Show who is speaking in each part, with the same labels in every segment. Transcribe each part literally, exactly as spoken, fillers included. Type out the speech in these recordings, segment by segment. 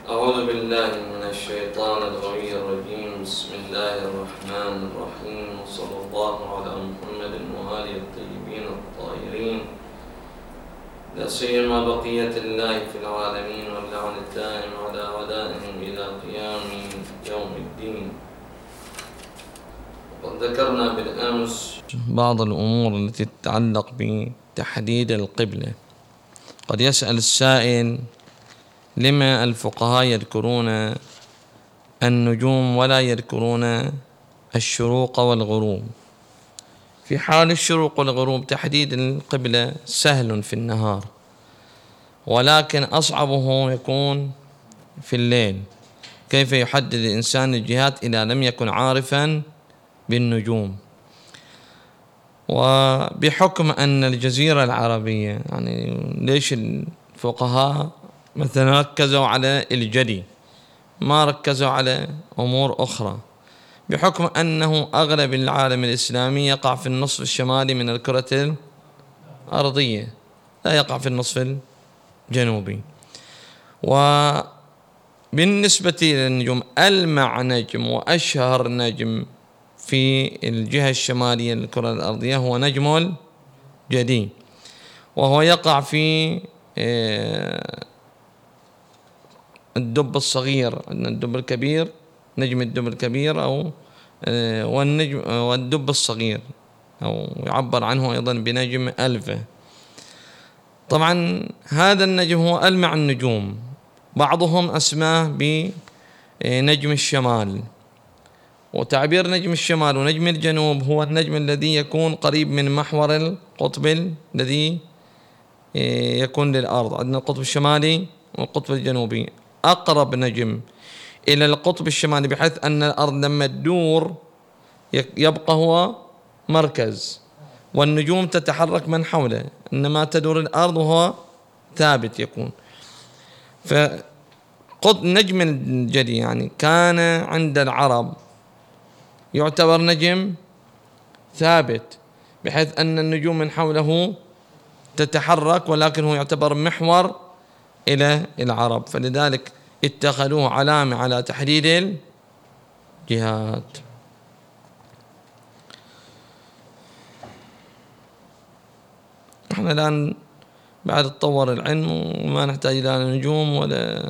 Speaker 1: أعوذ بالله من الشيطان الغوي الرجيم. بسم الله الرحمن الرحيم، وصلى الله على محمد وآله الطيبين الطاهرين، لا سيما بقية الله في العالمين، واللعن الدائم على أعدائهم إلى قيام يوم الدين. وقد ذكرنا بالأمس بعض الأمور التي تتعلق بتحديد القبلة. قد يسأل السائل: لما الفقهاء يذكرون النجوم ولا يذكرون الشروق والغروب؟ في حال الشروق والغروب تحديد القبلة سهل في النهار، ولكن أصعبه يكون في الليل. كيف يحدد الإنسان الجهات إذا لم يكن عارفا بالنجوم؟ وبحكم أن الجزيرة العربية، يعني ليش الفقهاء مثلا ركزوا على الجدي ما ركزوا على أمور أخرى؟ بحكم أنه أغلب العالم الإسلامي يقع في النصف الشمالي من الكرة الأرضية، لا يقع في النصف الجنوبي. وبالنسبة للنجوم، ألمع نجم وأشهر نجم في الجهة الشمالية للكرة الأرضية هو نجم الجدي، وهو يقع في الدب الصغير، الدب الكبير، نجم الدب الكبير أو والنجم والدب الصغير، أو يعبر عنه أيضا بنجم ألفة. طبعا هذا النجم هو ألمع النجوم، بعضهم أسماه بنجم الشمال. وتعبير نجم الشمال ونجم الجنوب هو النجم الذي يكون قريب من محور القطب الذي يكون للأرض. عندنا القطب الشمالي والقطب الجنوبي. أقرب نجم إلى القطب الشمالي بحيث أن الأرض لما تدور يبقى هو مركز، والنجوم تتحرك من حوله، إنما تدور الأرض وهو ثابت يكون. فقطب نجم الجدي يعني كان عند العرب يعتبر نجم ثابت، بحيث أن النجوم من حوله تتحرك، ولكن هو يعتبر محور إلى العرب، فلذلك اتخذوه علامة على تحديد الجهات. احنا الآن بعد تطور العلم وما نحتاج إلى نجوم ولا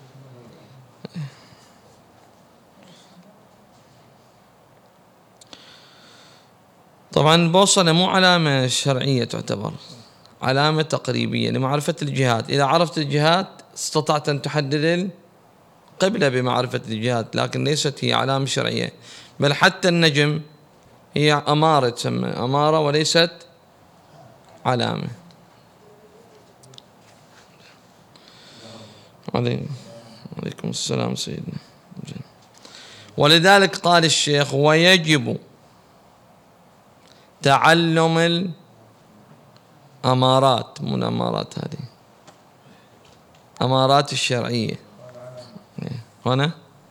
Speaker 1: طبعا البوصلة مو علامة شرعية، تعتبر علامة تقريبية لمعرفة الجهات. إذا عرفت الجهات استطعت أن تحدد القبلة بمعرفة الجهات، لكن ليست هي علامة شرعية، بل حتى النجم هي أمارة، تسمى أمارة وليست علامة. عليكم السلام سيدنا. ولذلك قال الشيخ: ويجب تعلم الأمارات، من الأمارات هذه أمارات الشرعية هنا،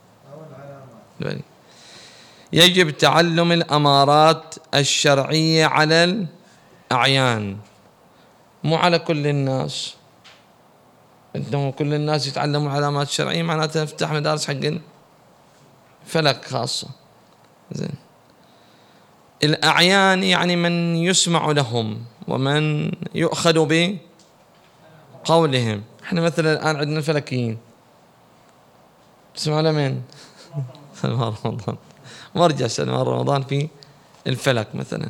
Speaker 1: يجب تعلم الأمارات الشرعية على الأعيان، مو على كل الناس. إنه كل الناس يتعلموا العلامات الشرعية معناته نفتح مدارس حق فلك خاصة. زين، الأعيان يعني من يسمع لهم ومن يؤخذ بقولهم. احنا مثلا الآن عندنا الفلكيين تسمع لمن؟ سلمان رمضان، مرجع سلمان رمضان في الفلك مثلا.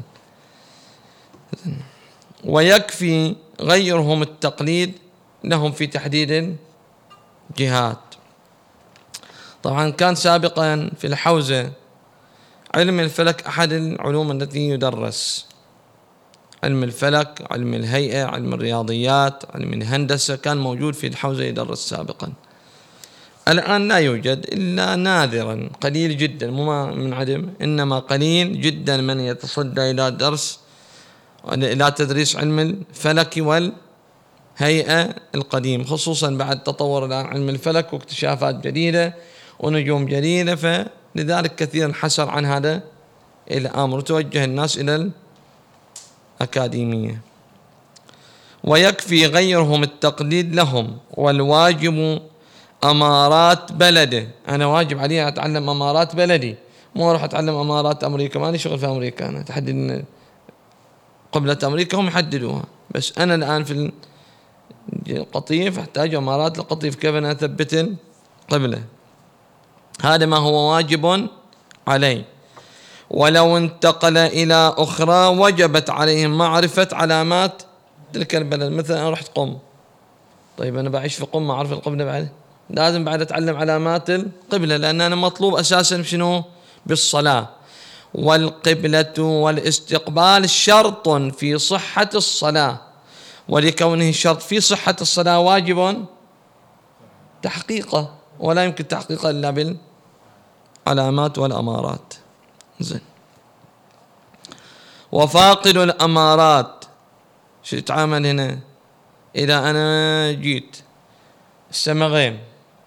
Speaker 1: ويكفي غيرهم التقليد لهم في تحديد الجهات. طبعا كان سابقا في الحوزة علم الفلك أحد العلوم التي يدرس، علم الفلك، علم الهيئة، علم الرياضيات، علم الهندسة، كان موجود في الحوزة يدرس سابقا. الآن لا يوجد إلا نادرا، قليل جدا، مو من عدم، إنما قليل جدا من يتصدى إلى درس إلى تدريس علم الفلك والهيئة القديم، خصوصا بعد تطور الآن علم الفلك واكتشافات جديدة ونجوم جديدة، فلذلك كثيرا حسر عن هذا الأمر وتوجه الناس إلى الأكاديمية. ويكفي غيرهم التقليد لهم، والواجب أمارات بلده. أنا واجب علي أتعلم أمارات بلدي، مو أروح أتعلم أمارات أمريكا، مالي شغل في أمريكا. أنا تحدد قبلة أمريكا هم يحددوها، بس أنا الآن في القطيف أحتاج أمارات القطيف، كيف أنا أثبت القبلة؟ هذا ما هو واجب عليه. ولو انتقل إلى أخرى وجبت عليهم معرفة علامات تلك البلد. مثلا أنا رحت قم، طيب أنا بعيش في قم، ما أعرف القبلة بعد، لازم بعد أتعلم علامات القبلة، لأن أنا مطلوب أساسا شنو؟ بالصلاة. والقبلة والاستقبال شرط في صحة الصلاة، ولكونه شرط في صحة الصلاة واجب تحقيقه، ولا يمكن تحقيقه إلا بالعلامات والأمارات. زين. وفاقد الأمارات شو يتعامل هنا؟ إذا أنا جيت السما غيم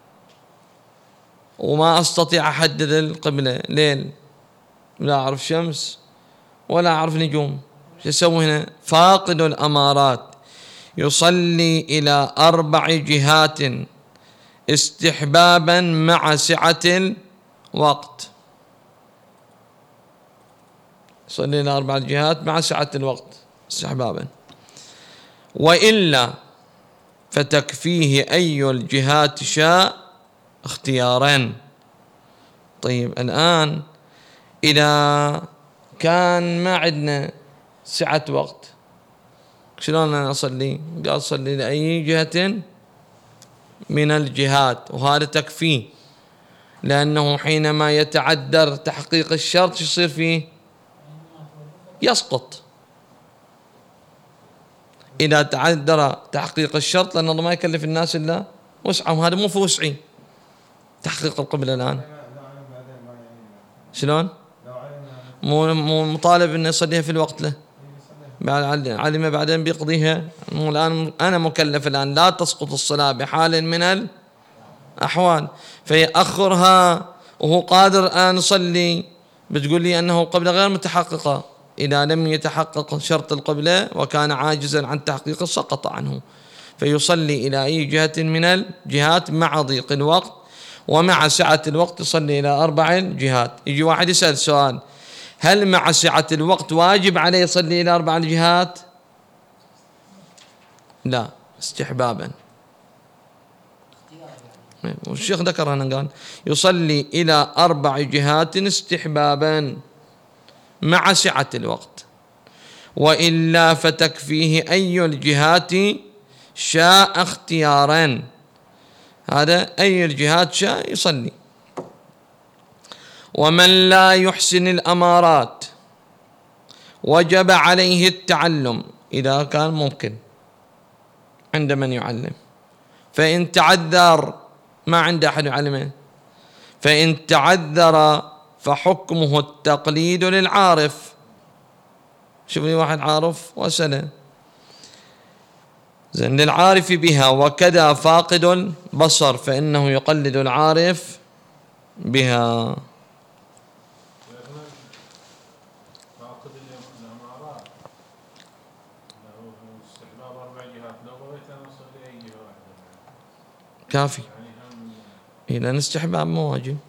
Speaker 1: وما أستطيع أحدد القبلة، ليل، لا أعرف شمس ولا أعرف نجوم، شو أسوي هنا؟ فاقد الأمارات يصلي إلى أربع جهات استحبابا مع سعة الوقت. يصلي إلى أربع جهات مع سعة الوقت استحبابا، وإلا فتكفيه أي الجهات شاء اختيارا. طيب الآن إذا كان ما عندنا سعة وقت، شلون أنا أصلي؟ قال صلي لأي جهة من الجهات، وهذا تكفيه، لأنه حينما يتعذر تحقيق الشرط يصير فيه يسقط. إذا تعذر تحقيق الشرط، لأن الله ما يكلف الناس إلا وسعهم، هذا مو في وسعي تحقيق القبلة الآن. شلون؟ مو مو مطالب إنه يصليها في الوقت له، بعد علم بعدين بيقضيها. مو الآن أنا مكلف الآن، لا تسقط الصلاة بحال من الأحوال، فيأخرها وهو قادر الآن يصلي. بتقول لي أنه القبلة غير متحققة، إذا لم يتحقق شرط القبلة وكان عاجزا عن تحقيقه سقط عنه، فيصلي إلى أي جهة من الجهات مع ضيق الوقت، ومع سعة الوقت يصلي إلى أربع جهات. يجي واحد يسأل سؤال: هل مع سعة الوقت واجب عليه يصلي إلى أربع جهات؟ لا، استحبابا. والشيخ ذكر هنا قال يصلي إلى أربع جهات استحبابا مع سعة الوقت، وإلا فتكفيه أي الجهات شاء اختيارا. هذا أي الجهات شاء يصلي. ومن لا يحسن الأمارات وجب عليه التعلم إذا كان ممكن عند من يعلم، فإن تعذر ما عند أحد يعلمه، فإن تعذر فحكمه التقليد للعارف. شوف لي واحد عارف وأسأله، زين، للعارف بها. وكذا فاقد البصر فإنه يقلد العارف بها. كافي، إذا استحباب مو واجب.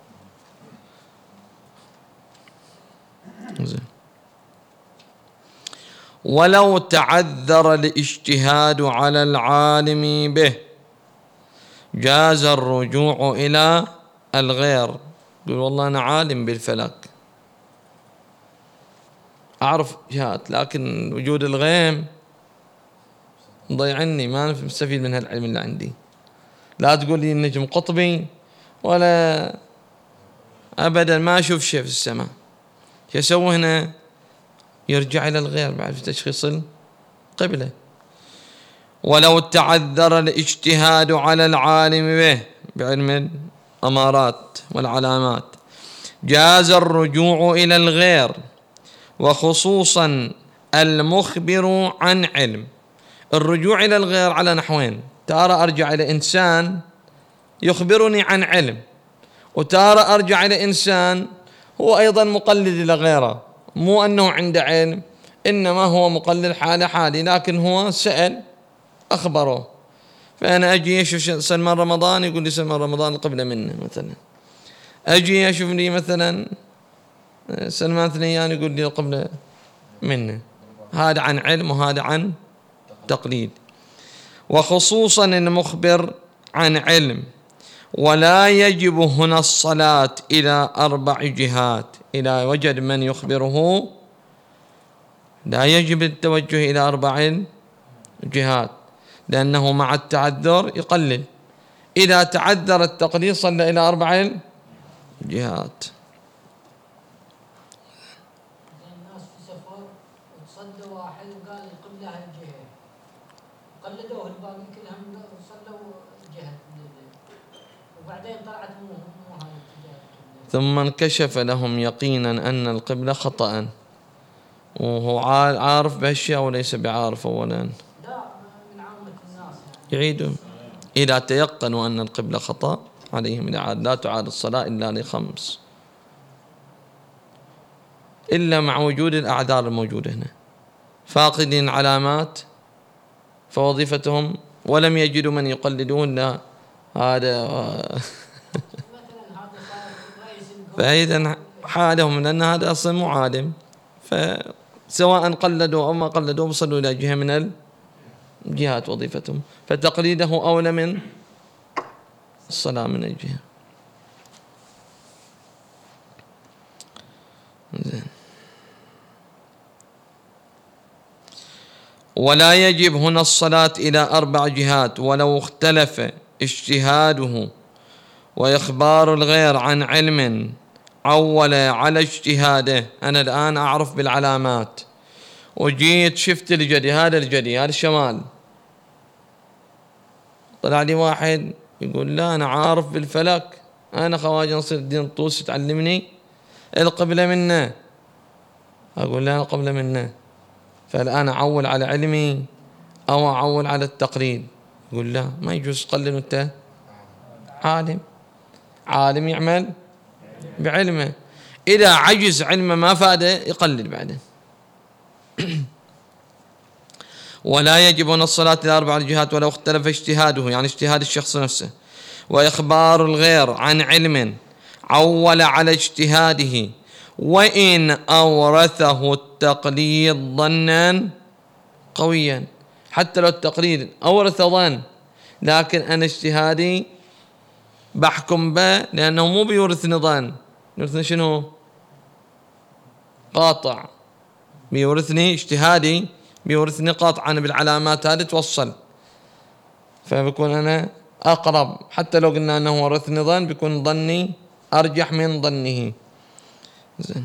Speaker 1: زين. ولو تعذر الاجتهاد على العالم به جاز الرجوع إلى الغير. يقول والله أنا عالم بالفلك، أعرف جهات، لكن وجود الغيم ضيعني، ما مستفيد من هالعلم اللي عندي. لا تقول لي النجم قطبي ولا أبدا ما أشوف شيء في السماء. شو يسوي هنا؟ يرجع إلى الغير بعد في تشخيص القبلة. ولو تعذر الاجتهاد على العالم به بعلم الأمارات والعلامات جاز الرجوع إلى الغير، وخصوصا المخبر عن علم. الرجوع إلى الغير على نحوين: تارة أرجع إلى إنسان يخبرني عن علم، وتارة أرجع إلى إنسان هو أيضا مقلد إلى غيره، مو أنه عنده علم، إنما هو مقلد حال حالي، لكن هو سأل أخبره. فأنا أجي أشوف سلمان رمضان يقول لي سلمان رمضان القبلة منه مثلا، أجي أشوف لي مثلا سلمان ثنيان يقول لي القبلة منه. هذا عن علم وهذا عن تقليد. وخصوصا المخبر عن علم. ولا يجب هنا الصلاة إلى أربع جهات، إذا وجد من يخبره لا يجب التوجه إلى أربع جهات، لأنه مع التعذر يقلل. إذا تعذر التقليد صلى إلى أربع جهات.
Speaker 2: الناس في سفر وتصدى واحد وقال القبلة هالجهة، قلدوه الباقي كلهم صلوا جهة، وبعدين طلعت مو مو هاي الاتجاه.
Speaker 1: ثم انكشف لهم يقينا أن القبلة خطأ، وهو عارف بهالشيء أو ليس بعارف أولا؟
Speaker 2: لا، من عامة الناس يعني.
Speaker 1: يعيدوا. إذا تيقنوا أن القبلة خطأ عليهم الإعادة. لا تعاد الصلاة إلا لخمس، إلا مع وجود الأعذار الموجودة هنا. فاقدين علامات فوظيفتهم ولم يجدوا من يقلدون، لا هذا فإذا حالهم، لأن هذا أصلا مو عالم، فسواء قلدوا أو ما قلدوا وصلوا إلى جهة من الجهات وظيفتهم، فتقليده أولى من الصلاة من الجهة. زين. ولا يجب هنا الصلاة إلى أربع جهات ولو اختلف اجتهاده، وإخبار الغير عن علم عول على اجتهاده. أنا الآن أعرف بالعلامات وجيت شفت الجدي، هذا الجدي هذا الشمال، طلع لي واحد يقول لا أنا عارف بالفلك، أنا خواجة نصير الدين طوس تعلمني القبلة منه، أقول لا القبلة منه. فالآن أعول على علمي أو أعول على التقليد؟ يقول لا ما يجوز تقلد، أنت عالم، عالم يعمل بعلمه. إذا عجز علمه ما فاده يقلد بعده. ولا يجب أن الصلاة إلى أربع جهات ولو اختلف اجتهاده، يعني اجتهاد الشخص نفسه، وإخبار الغير عن علم عول على اجتهاده، وإن أورثه التقليد ظنا قويا. حتى لو التقليد أورث ظن، لكن أنا اجتهادي بحكم به، لأنه مو بيورثني ظن، يورثني شنو؟ قاطع. بيورثني اجتهادي، بيورثني قاطعا بالعلامات هذه توصل، فبكون أنا أقرب. حتى لو قلنا أنه ورثني ظن بيكون ظني أرجح من ظنه. زين.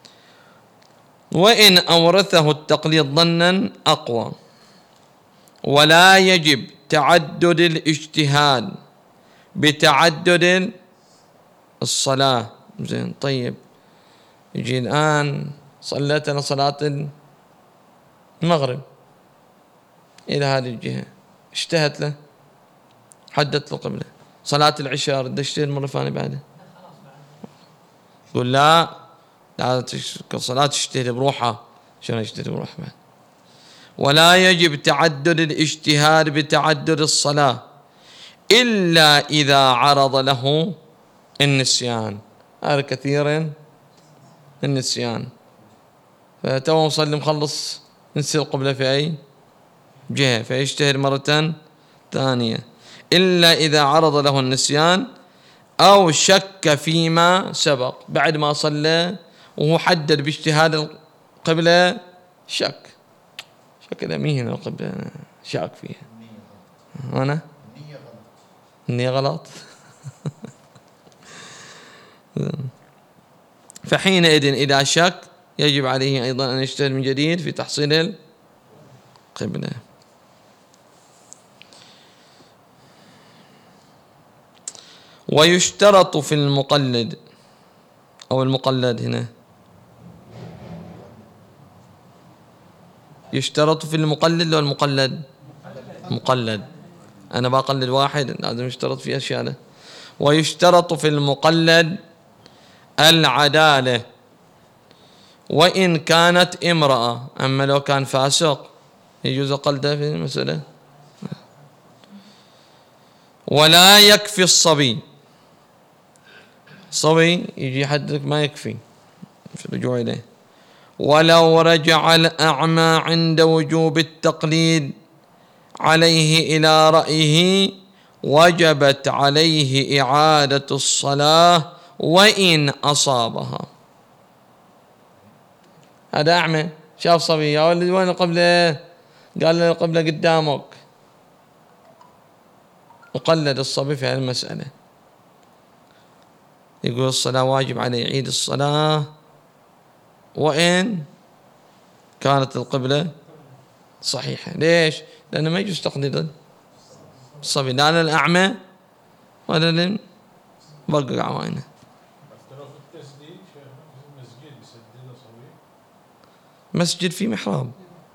Speaker 1: وإن أورثه التقليد ظنا أقوى. ولا يجب تعدد الاجتهاد بتعدد الصلاة. زين. طيب يجي الآن صليت أنا صلاة المغرب إلى هذه الجهة، اشتهت له، حدت له قبله. صلاة العشاء رد اشتهت مرة ثانية بعده، يقول لا لا صلاة تجتهد بروحها. شلون يجتهد بروحها بعد؟ ولا يجب تعدد الاجتهاد بتعدد الصلاة إلا إذا عرض له النسيان. هذا كثيرا النسيان، فتو مصلي مخلص نسي القبلة في أي جهة فيجتهد مرة ثانية، إلا إذا عرض له النسيان أو شك فيما سبق. بعد ما صلى وهو حدد باجتهاد القبلة شك، شكلها مين القبلة شاك فيها، أنا النية غلط. فحينئذ إذا شك يجب عليه أيضا أن يجتهد من جديد في تحصيل القبلة. ويشترط في المقلد أو المقلد، هنا يشترط في المقلد لو المقلد مقلد، أنا بقلد واحد لازم يشترط في أشياء له. ويشترط في المقلد العدالة وإن كانت امرأة، أما لو كان فاسق يجوز قلده في المسألة. ولا يكفي الصبي. صبي يجي يحدثك ما يكفي في الرجوع إليه. ولو رجع الأعمى عند وجوب التقليد عليه إلى رأيه وجبت عليه إعادة الصلاة وإن أصابها. هذا أعمى شاف صبي، يا ولد وين القبلة؟ قال له القبلة قدامك، وقلد الصبي في هذه المسألة. يقول الصلاة واجب عليه يعيد الصلاة وإن كانت القبلة صحيحة. ليش؟ لأنه ما يجوز تقليد الصبي لا للأعمى ولا للبقع عوينه. مسجد في محراب،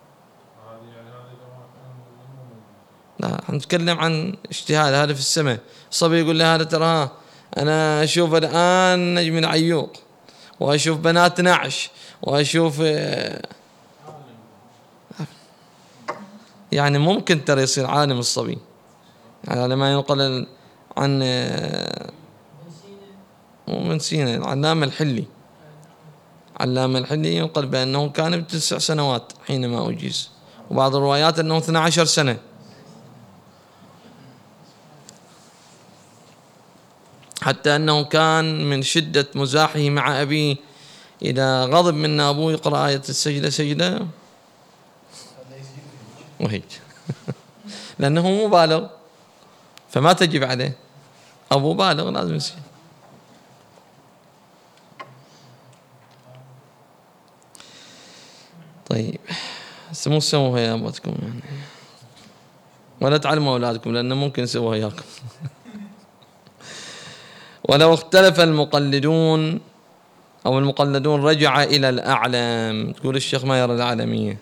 Speaker 1: لا نتكلم عن اجتهاد. هذا في السماء، الصبي يقول له هذا ترى أنا أشوف الآن نجم العيوق وأشوف بنات نعش وأشوف، يعني ممكن ترى يصير عالم الصبي، يعني على ما ينقل عن مو من سينا العلامة الحلي. علامة الحلي ينقل بأنه كان بتسع سنوات حينما أجيز، وبعض الروايات أنه اثنتا عشرة سنة، حتى أنه كان من شدة مزاحه مع أبيه إذا غضب من أبوه يقرأ آية السجدة سجدة وهيك لأنه مو بالغ فما تجب عليه، أبوه بالغ لازم يصير. طيب مو تسووها يا أبوتكم يعني، ولا تعلموا أولادكم لأنه ممكن يسووها إياكم. ولو اختلف المقلدون أو المقلدون رجع إلى الأعلم. تقول الشيخ ما يرى العالمية.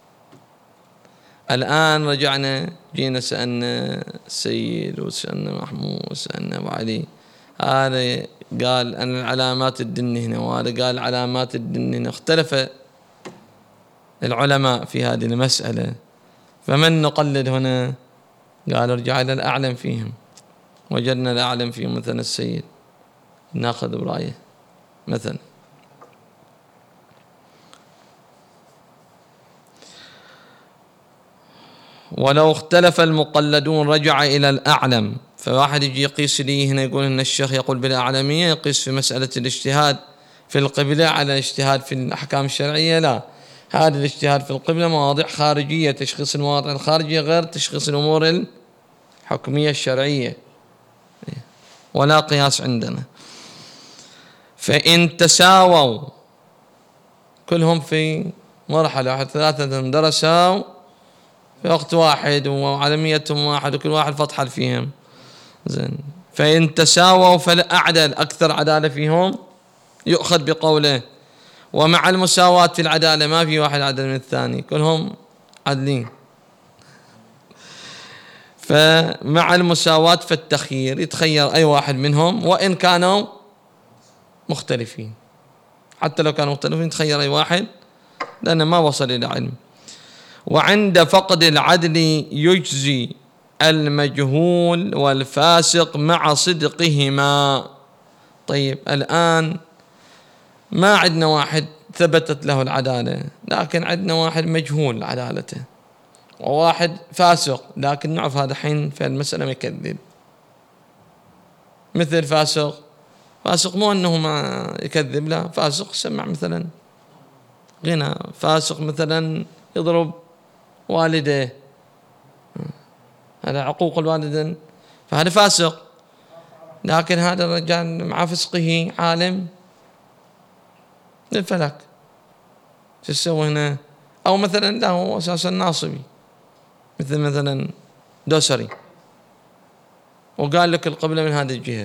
Speaker 1: الآن رجعنا جينا سألنا السيد وسألنا محمود وسألنا أبو علي، هذا قال أن العلامات الدن هنا وهذا قال علامات الدن هنا. اختلف العلماء في هذه المسألة، فمن نقلد هنا؟ قال ارجع إلى الأعلم فيهم. وجدنا الأعلم فيهم مثلا السيد، ناخذ برأيه مثلا. ولو اختلف المقلدون رجع إلى الأعلم. فواحد يجي يقيس لي هنا يقول إن الشيخ يقول بالأعلمية، يقيس في مسألة الاجتهاد في القبلة على الاجتهاد في الأحكام الشرعية. لا، هذا الاجتهاد في القبلة مواضيع خارجية، تشخيص المواضيع الخارجية غير تشخيص الأمور الحكمية الشرعية، ولا قياس عندنا. فإن تساووا كلهم في مرحلة واحد، ثلاثة درسوا في وقت واحد وعلميتهم واحد وكل واحد فطحل فيهم، زين. فإن تساووا فالأعدل أكثر عدالة فيهم يؤخذ بقوله. ومع المساواة في العدالة ما في واحد عدل من الثاني، كلهم عدلين. فمع المساواة فالتخيير، يتخير أي واحد منهم وإن كانوا مختلفين، حتى لو كانوا مختلفين يتخير أي واحد لأنه ما وصل إلى علم. وعند فقد العدل يجزي المجهول والفاسق مع صدقهما. طيب الآن ما عندنا واحد ثبتت له العدالة، لكن عندنا واحد مجهول عدالته وواحد فاسق، لكن نعرف هذا حين في المسألة ما يكذب. مثل فاسق، فاسق مو أنه ما يكذب، لا، فاسق سمع مثلا غنى، فاسق مثلا يضرب والده، هذا عقوق الوالدين، فهذا فاسق. لكن هذا الرجال مع فسقه عالم للفلك، شو تسوي هنا؟ أو مثلا لا هو أساسا ناصبي، مثل مثلا دوسري، وقال لك القبلة من هذه الجهة.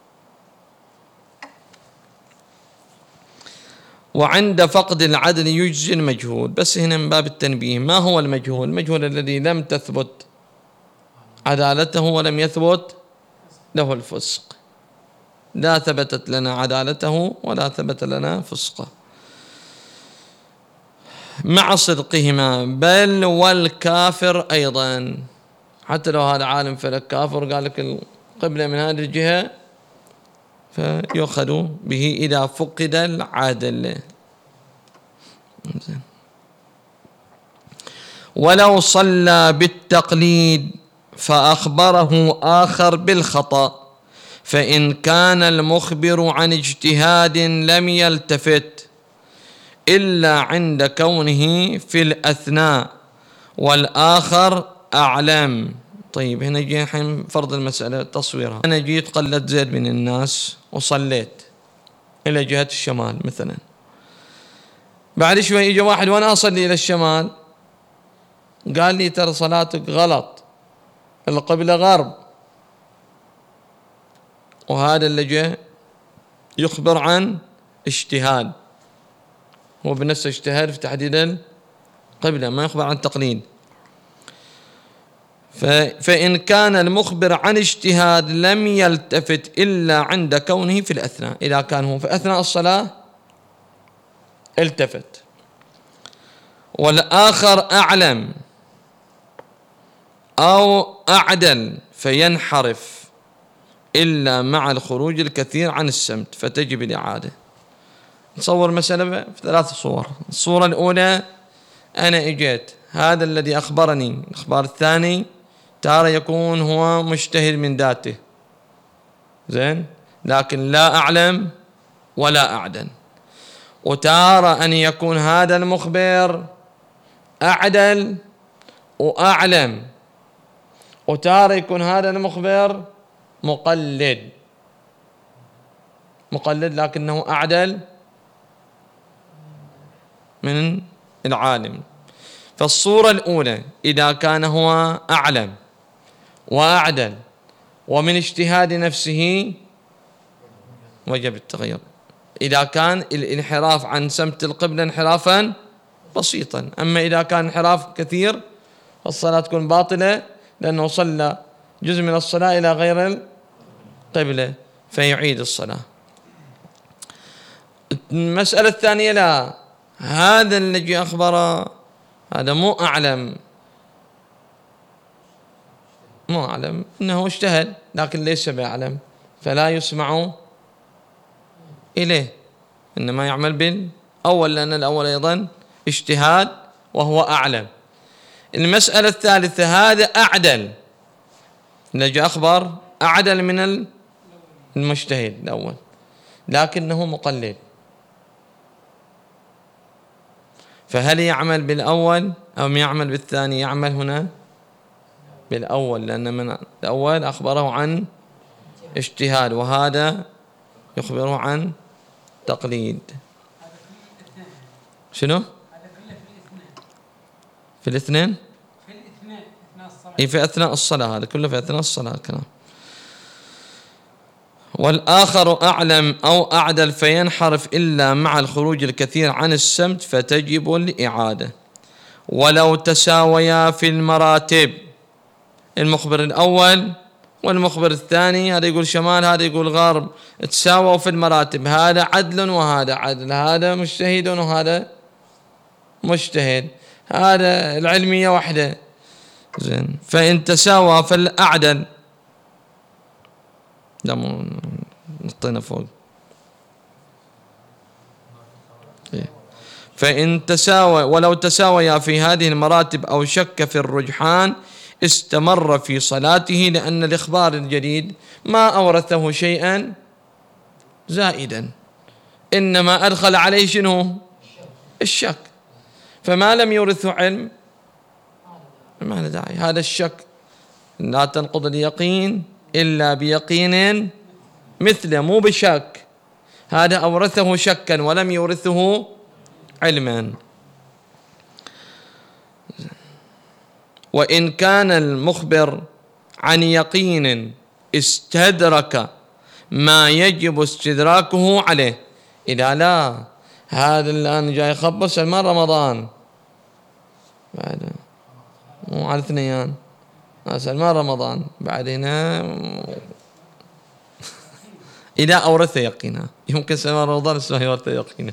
Speaker 1: وعند فقد العدل يجزي المجهول. بس هنا من باب التنبيه، ما هو المجهول؟ المجهول الذي لم تثبت عدالته ولم يثبت له الفسق، لا ثبتت لنا عدالته ولا ثبت لنا فسقه، مع صدقهما. بل والكافر أيضا، حتى لو هذا عالم فلك كافر قال لك القبلة من هذه الجهة فيؤخذ به إذا فقد العدل. ولو صلى بالتقليد فأخبره آخر بالخطأ فإن كان المخبر عن اجتهاد لم يلتفت إلا عند كونه في الأثناء والآخر أعلم. طيب هنا جي الحين فرض المسألة تصويرها. أنا جيت قلت زيد من الناس وصليت إلى جهة الشمال مثلا، بعد شوي إجا واحد وأنا أصلي إلى الشمال قال لي ترى صلاتك غلط، القبلة غرب، وهذا اللي جاء يخبر عن اجتهاد، هو بنفسه اجتهاد في تحديد القبلة، ما يخبر عن تقليد. فإن كان المخبر عن اجتهاد لم يلتفت إلا عند كونه في الأثناء، إذا كان هو في أثناء الصلاة التفت، والآخر أعلم أو أعدل فينحرف إلا مع الخروج الكثير عن السمت فتجب الإعادة. نصور مسألة في ثلاث صور. الصورة الأولى أنا إجيت هذا الذي أخبرني الإخبار الثاني تارة يكون هو مجتهد من ذاته زين لكن لا أعلم ولا أعدل، وتارة أن يكون هذا المخبر أعدل وأعلم، وتارة يكون هذا المخبر مقلد مقلد لكنه أعدل من العالم. فالصورة الأولى إذا كان هو أعلم وأعدل ومن اجتهاد نفسه وجب التغير، إذا كان الانحراف عن سمت القبلة انحرافا بسيطا. أما إذا كان انحراف كثير فالصلاة تكون باطلة لأنه صلى جزء من الصلاة إلى غير القبلة فيعيد الصلاة. المسألة الثانية لا، هذا الذي أخبره هذا مو أعلم مو أعلم إنه اجتهد لكن ليس بأعلم فلا يسمع إليه، إنما يعمل بالأول لأن الأول أيضا اجتهاد وهو أعلم. المسألة الثالثة هذا أعدل، الذي أخبر أعدل من المجتهد الأول لكنه مقلد، فهل يعمل بالأول أو يعمل بالثاني؟ يعمل هنا بالأول لأن من الأول أخبره عن اجتهاد وهذا يخبره عن تقليد. شنو؟ في الاثنين في الاثنين إيه في أثناء الصلاة، هذا كله في أثناء الصلاة كلام. والآخر أعلم أو أعدل فينحرف إلا مع الخروج الكثير عن السمت فتجب الإعادة. ولو تساويا في المراتب، المخبر الأول والمخبر الثاني هذا يقول شمال هذا يقول غرب، تساووا في المراتب، هذا عدل وهذا عدل، هذا مجتهد وهذا مجتهد، هذا العلمية واحدة زين. فإن تساوى فالأعدل لا نطينا فوق إيه. فإن تساوى ولو تساويا في هذه المراتب أو شك في الرجحان استمر في صلاته لأن الإخبار الجديد ما أورثه شيئا زائدا إنما أدخل عليه شنو؟ الشك، فما لم يورثه علم ما له داعي. هذا الشك لا تنقض اليقين إلا بيقين مثله مو بشك، هذا أورثه شكا ولم يورثه علما. وإن كان المخبر عن يقين استدرك ما يجب استدراكه عليه، إذا لا هذا الآن جاي يخبص سلمان رمضان بعد مو على اثنيان سلمان رمضان بعد هنا إذا أورث يقينا يمكن سلمان رمضان اسمه يورث يقينا.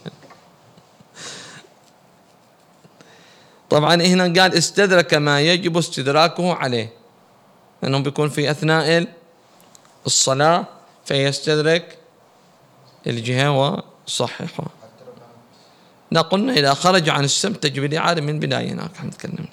Speaker 1: طبعا هنا قال استدرك ما يجب استدراكه عليه، لأنه بيكون في أثناء الصلاة فيستدرك الجهة وصححها. لا قلنا إذا خرج عن السمت تجب الإعادة من البداية، هناك احنا تكلمنا.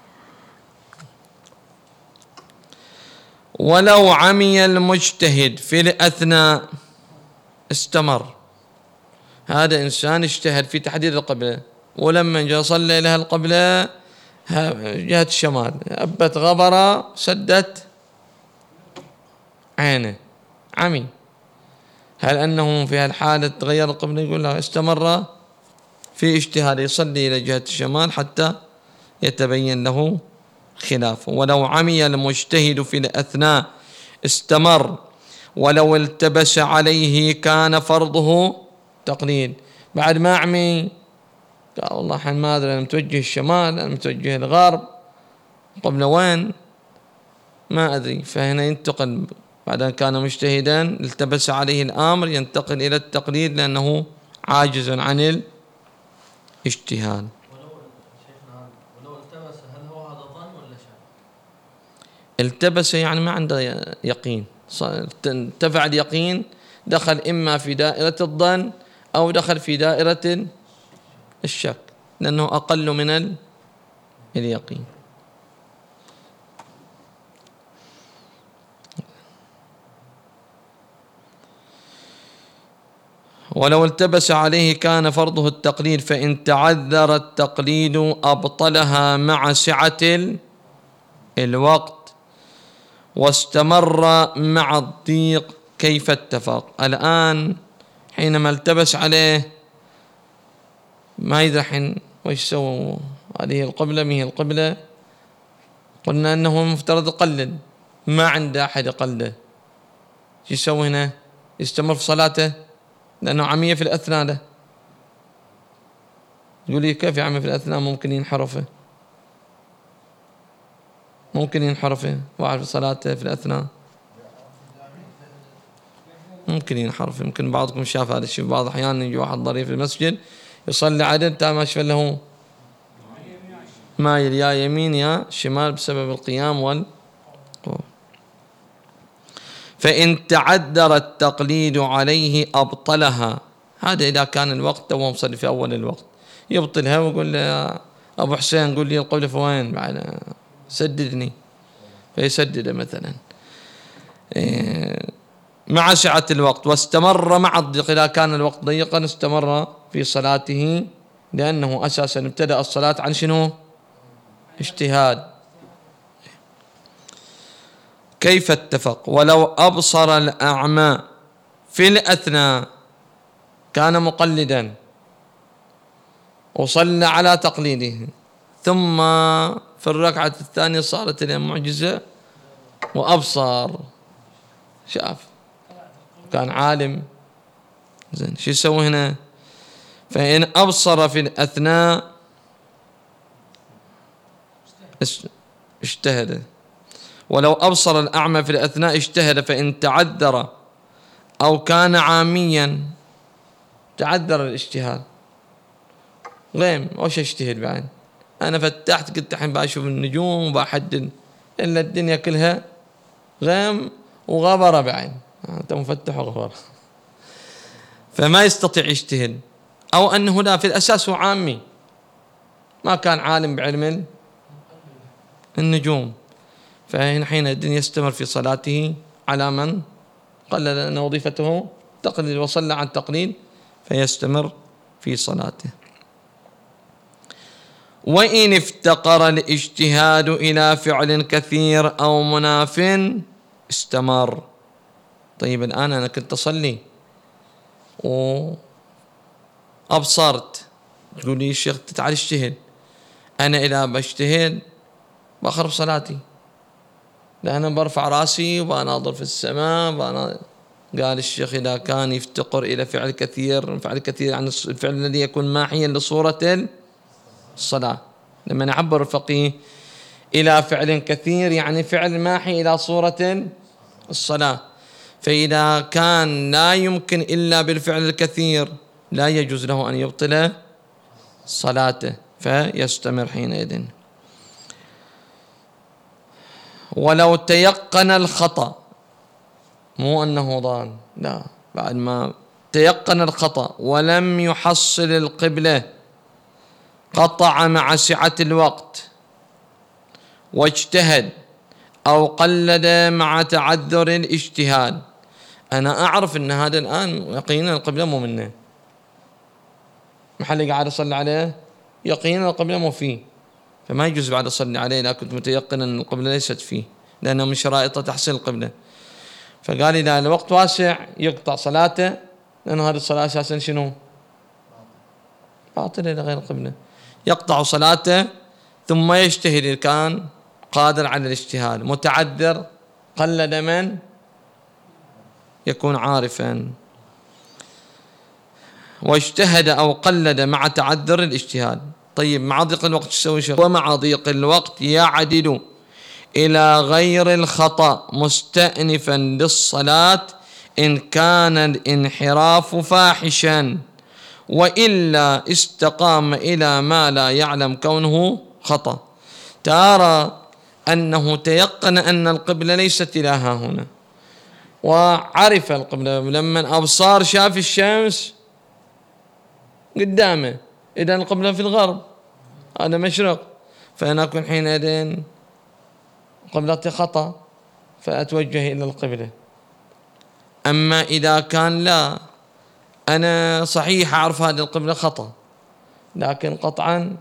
Speaker 1: ولو عمي المجتهد في الأثناء استمر. هذا إنسان اجتهد في تحديد القبلة، ولما جاء صلى لها القبلة جهة الشمال، أبت غبرة سدت عينه، عمي. هل أنه في هالحالة تغير القبلة؟ يقول له استمر في اجتهاد يصلي إلى جهة الشمال حتى يتبين له خلافه. ولو عمي المجتهد في الأثناء استمر، ولو التبس عليه كان فرضه تقليد. بعد ما عمي قال والله حين ما أدري أنا متوجه الشمال أنا متوجه الغرب، قبل وين ما أدري. فهنا ينتقل بعد أن كان مجتهدا التبس عليه الأمر ينتقل إلى التقليد لأنه عاجز عن الاجتهاد.
Speaker 3: ولو التبس هل هو هذا ظن ولا شك؟
Speaker 1: التبس يعني ما عنده يقين، ارتفع اليقين، دخل إما في دائرة الظن أو دخل في دائرة الشك لأنه أقل من اليقين. ولو التبس عليه كان فرضه التقليد، فإن تعذر التقليد أبطلها مع سعة الوقت واستمر مع الضيق. كيف اتفق؟ الآن حينما التبس عليه ما يدري حين وش سووا، هذه القبلة مهي القبلة، قلنا أنه مفترض يقلد، ما عنده أحد يقلده، شو يسوي هنا؟ يستمر في صلاته لأنه عمية في الأثناء له. يقول لي كيف يعمي في الأثناء؟ ممكن ينحرفه، ممكن ينحرفه واحد في صلاته في الأثناء، ممكن ينحرف. يمكن بعضكم شاف هذا الشيء، بعض الأحيان يجي واحد ضريف في المسجد يصلي عدد تا ما شفى له مايل يا يمين يا شمال بسبب القيام وال. فإن تعذر التقليد عليه أبطلها. هذا إذا كان الوقت وهو مصلي في أول الوقت يبطلها ويقول له يا أبو حسين قل لي القبلة في وين بعد سددني، فيسدد مثلا مع سعة الوقت. واستمر مع الضيق، إذا كان الوقت ضيقا استمر في صلاته لأنه أساسا ابتدأ الصلاة عن شنو؟ اجتهاد. كيف اتفق؟ ولو أبصر الأعمى في الأثناء كان مقلدا وصلى على تقليده، ثم في الركعة الثانية صارت له معجزة وأبصر، شاف كان عالم، زين شو يسوي هنا؟ فإن أبصر في الأثناء اجتهد. ولو أبصر الأعمى في الأثناء اجتهد. فإن تعذر أو كان عاميا، تعذر الاجتهاد، غيم وش اجتهد بعد؟ أنا فتحت قلت الحين بشوف النجوم وبحدد، إلا الدنيا كلها غيم وغبرة بعد، أنت مفتح وغبرة، فما يستطيع يجتهد. أو أنه لا في الأساس هو عامي ما كان عالم بعلم النجوم، فهنا حينئذ يستمر في صلاته على من قلل أن وظيفته تقليد وصلى عن تقليد فيستمر في صلاته. وإن افتقر الاجتهاد إلى فعل كثير أو مناف استمر. طيب الآن أنا كنت أصلي وأبصرت، تقول لي الشيخ تعال اجتهد، أنا إذا بجتهد بخرب صلاتي لأن برفع راسي وبناظر في السماء بناظر. قال الشيخ إذا كان يفتقر إلى فعل كثير، فعل كثير عن الفعل الذي يكون ماحيا لصورة الصلاة. لما نعبر الفقيه إلى فعل كثير يعني فعل ماحي إلى صورة الصلاة، فإذا كان لا يمكن إلا بالفعل الكثير لا يجوز له أن يبطل صلاته فيستمر حينئذ. ولو تيقن الخطأ، مو أنه ضان، لا، بعد ما تيقن الخطأ ولم يحصل القبلة قطع مع سعة الوقت واجتهد أو قلد مع تعذر الاجتهاد. أنا أعرف أن هذا الآن يقينا القبلة مو منه، محل قاعد أصلي عليه يقينا القبلة مو فيه، فما يجوز بعد أصلي عليه لا كنت متيقن أن القبلة ليست فيه، لأنه من شرائط تحصيل القبلة. فقال إذا الوقت واسع يقطع صلاته، لأن هذه الصلاة أساسا شنو؟ باطلة إلى غير القبلة. يقطع صلاته ثم يجتهد إذا كان قادر على الاجتهاد، متعذر قلد من يكون عارفا، واجتهد أو قلد مع تعذر الاجتهاد. طيب مع ضيق الوقت تسوي شو؟ ومع ضيق الوقت يعدل إلى غير الخطأ مستأنفا للصلاة إن كان الانحراف فاحشا، وإلا استقام إلى ما لا يعلم كونه خطأ. ترى أنه تيقن أن القبلة ليست إلى ها هنا، وعرف القبلة لما أبصار شاف الشمس قدامه، إذا القبلة في الغرب، هذا مشرق، فأنا أكون حينئذ قبلتي خطأ فأتوجه إلى القبلة. أما إذا كان لا، أنا صحيح أعرف هذه القبلة خطأ، لكن قطعا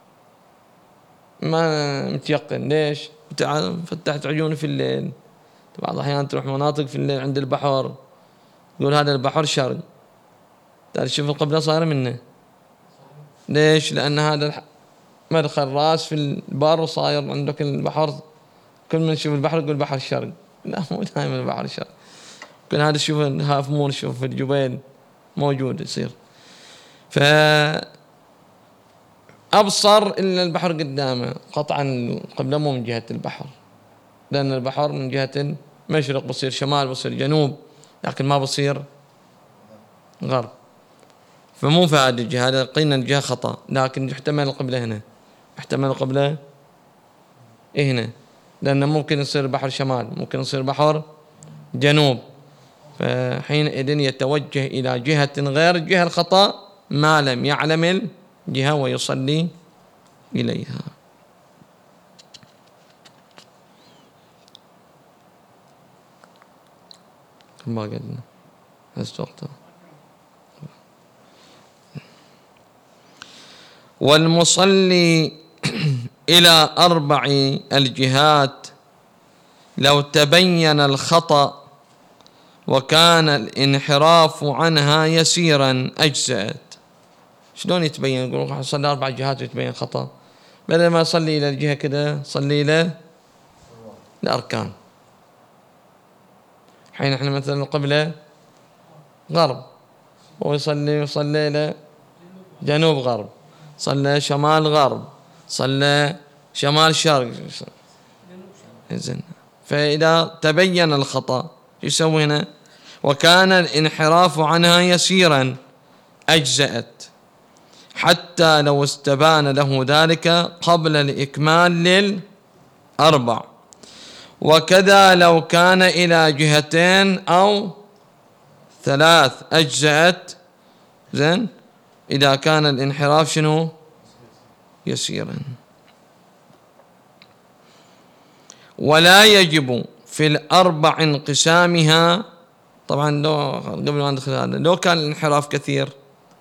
Speaker 1: ما متيقن. ليش؟ فتحت عيوني في الليل، بعض الأحيان تروح مناطق في الليل عند البحر، يقول هذا البحر شرق، تعرف شوف القبلة صايرة منه. ليش؟ لأن هذا مدخل راس في البر صاير عندك البحر، كل من يشوف البحر يقول بحر الشرق، لا مو دائما البحر الشرق، كل هذا شوف هاف مون، شوف في الجبيل موجود يصير. فأبصر إلا البحر قدامه، قطعا القبلة مو من جهة البحر، لأن البحر من جهة المشرق بصير شمال بصير جنوب، لكن ما بصير غرب، فمو في هذه الجهة، هذا قينا الجهة خطأ، لكن يحتمل القبلة هنا، يحتمل القبلة إيه هنا، لأنه ممكن يصير بحر شمال، ممكن يصير بحر جنوب، فحينئذ يتوجه إلى جهة غير الجهة الخطأ ما لم يعلم الجهة ويصلي إليها. ما قلنا هذا وقتها. والمصلي إلى أربع الجهات لو تبين الخطأ وكان الانحراف عنها يسيرا أجزأت. شلون يتبين؟ يقول راح أصلي أربع جهات ويتبين خطأ، بدل ما أصلي إلى الجهة كده صلي إلى الأركان. حين احنا مثلا القبلة غرب، ويصلي يصلي إلى جنوب غرب، صلى شمال غرب، صلى شمال شرق. إذن فإذا تبين الخطأ يسوي هنا وكان الانحراف عنها يسيرا أجزأت، حتى لو استبان له ذلك قبل الإكمال للأربع. وكذا لو كان إلى جهتين أو ثلاث أجزأت، زين، إذا كان الانحراف شنو؟ يسيرا. ولا يجب في الأربع انقسامها، طبعا لو قبل ما ندخل هذا، لو كان الانحراف كثير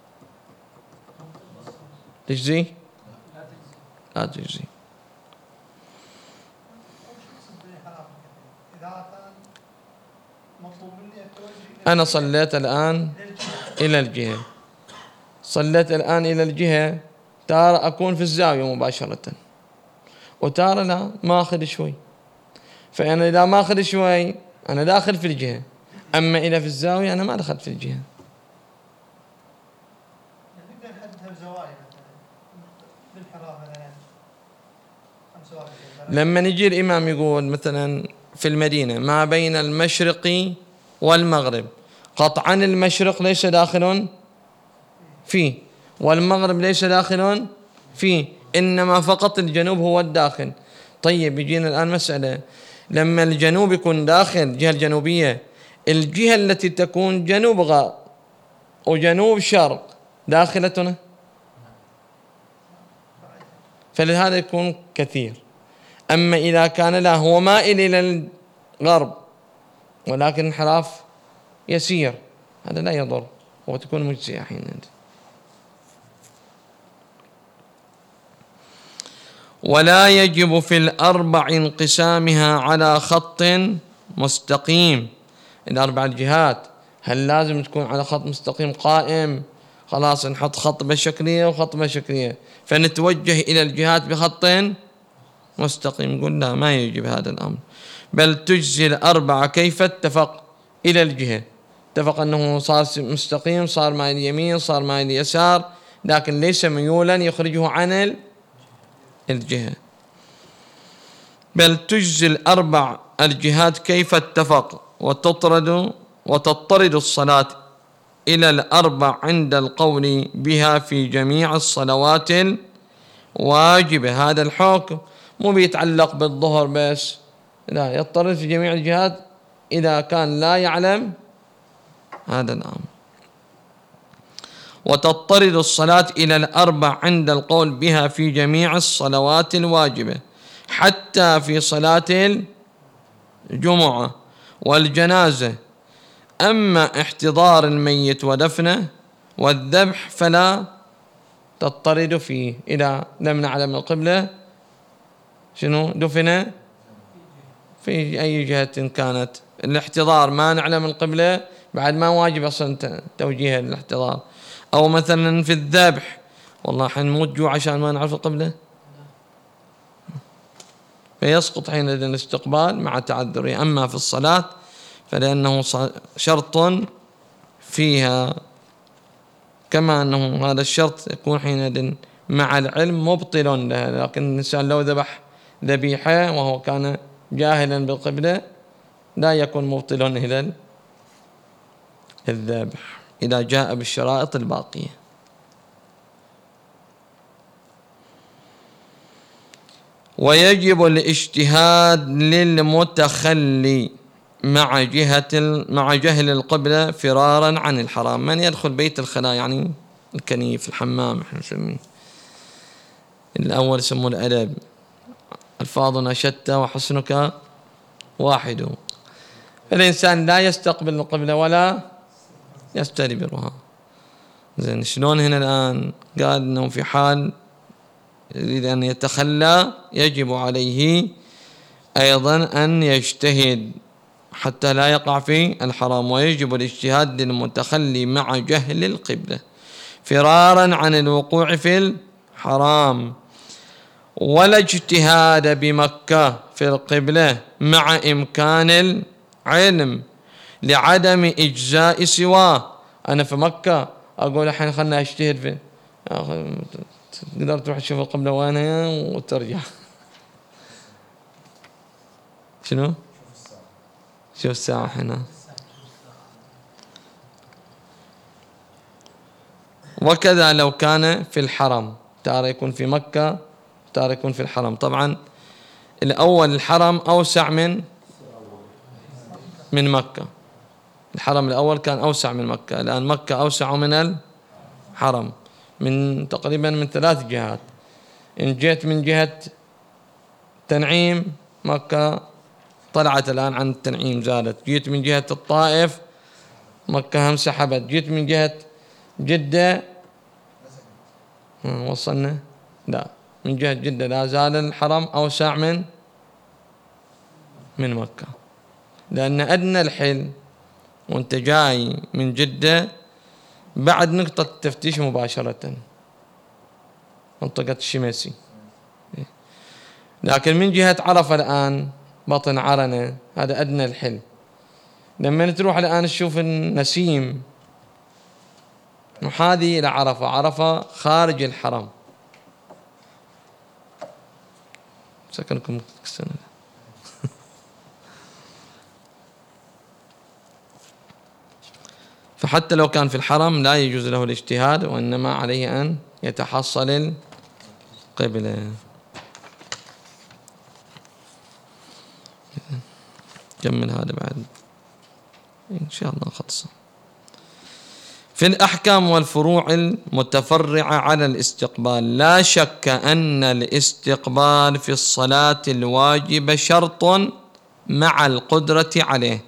Speaker 1: تجزي؟ لا تجزي. أنا صليت الآن إلى الجهة، صليت الآن إلى الجهة، تارة أكون في الزاوية مباشرة، وتارة لا ما أخذ شوي، فأنا إذا ما أخذ شوي أنا داخل في الجهة، أما إذا في الزاوية أنا ما دخلت في الجهة.
Speaker 4: نقدر نحددها بزوايا بالانحراف مثلا.
Speaker 1: لما يجي الإمام يقول مثلا في المدينة ما بين المشرق والمغرب، قطعا المشرق ليس داخل فيه والمغرب ليس داخل فيه، إنما فقط الجنوب هو الداخل. طيب يجينا الآن مسألة، لما الجنوب يكون داخل الجهة الجنوبية، الجهة التي تكون جنوب غرب وجنوب شرق داخلتنا، فلهذا يكون كثير. أما إذا كان لا هو مائل إلى الغرب ولكن انحراف يسير، هذا لا يضر وتكون مجزئة حينئذ. ولا يجب في الأربع انقسامها على خط مستقيم. الأربع الجهات هل لازم تكون على خط مستقيم قائم؟ خلاص نحط خط بشكلية وخط بشكلية فنتوجه إلى الجهات بخط مستقيم. قلنا لا، ما يجب هذا الأمر، بل تجزي الأربعة كيف اتفق إلى الجهة. اتفق أنه صار مستقيم، صار مايل يمين، صار مايل يسار، لكن ليس ميولا يخرجه عن الجهة. بل تجزي الأربع الجهات كيف اتفق، وتطرد وتضطرد الصلاة إلى الأربع عند القول بها في جميع الصلوات الواجبة. هذا الحكم مو بيتعلق بالظهر بس، لا، يضطرد في جميع الجهات إذا كان لا يعلم هذا الأمر. وتضطرد الصلاة إلى الأربع عند القول بها في جميع الصلوات الواجبة، حتى في صلاة الجمعة والجنازة. أما احتضار الميت ودفنه والذبح فلا تضطرد فيه. إذا لم نعلم القبلة شنو دفن في أي جهة كانت، الاحتضار ما نعلم القبلة بعد ما واجب أصلا توجيه الاحتضار. أو مثلا في الذبح والله حنموت جوع عشان ما نعرف القبلة، فيسقط حينئذ الاستقبال مع تعذره. أما في الصلاة فلأنه شرط فيها، كما أنه هذا الشرط يكون حينئذ مع العلم مبطل لها. لكن الإنسان لو ذبح ذبيحة وهو كان جاهلا بالقبلة لا يكون مبطلا إلى الذبح إذا جاء بالشرائط الباقية. ويجب الاجتهاد للمتخلي مع جهة مع جهل القبلة فرارا عن الحرام. من يدخل بيت الخلاء يعني الكنيف، الحمام احنا نسميه، الأول يسموه الأدب، ألفاظنا شتى وحسنك واحد. الإنسان لا يستقبل القبلة ولا يستدبرها. زين شلون هنا الآن قال إنه في حال يريد أن يتخلى يجب عليه أيضا أن يجتهد حتى لا يقع في الحرام. ويجب الاجتهاد للمتخلي مع جهل القبلة فرارا عن الوقوع في الحرام. ولا اجتهاد بمكة في القبلة مع إمكان العلم لعدم إجزاء سواه. أنا في مكة أقول الحين خلنا أجتهد في، تقدر تروح تشوف القبلة وينها وترجع. شنو؟ شوف الساعة هنا. وكذا لو كان في الحرم، تارة يكون في مكة تارة يكون في الحرم. طبعا الأول الحرم أوسع من من مكة، الحرم الأول كان أوسع من مكة، الآن مكة أوسع من الحرم من تقريبا من ثلاث جهات. إن جيت من جهة تنعيم مكة طلعت الآن عن التنعيم زادت، جيت من جهة الطائف مكة هم سحبت، جيت من جهة جدة وصلنا لا، من جهة جدة لا زال الحرم أوسع من من مكة، لأن أدنى الحل وانت جاي من جدة بعد نقطة التفتيش مباشرة منطقة الشماسي. لكن من جهة عرفة الآن بطن عرنة هذا أدنى الحل. لما تروح الآن تشوف النسيم محاذي إلى عرفة، عرفة خارج الحرم. سكنكم السنة فحتى لو كان في الحرم لا يجوز له الاجتهاد، وإنما عليه أن يتحصل القبلة. كمل هذا بعد إن شاء الله خلص. في الأحكام والفروع المتفرعة على الاستقبال، لا شك أن الاستقبال في الصلاة الواجبة شرط مع القدرة عليه،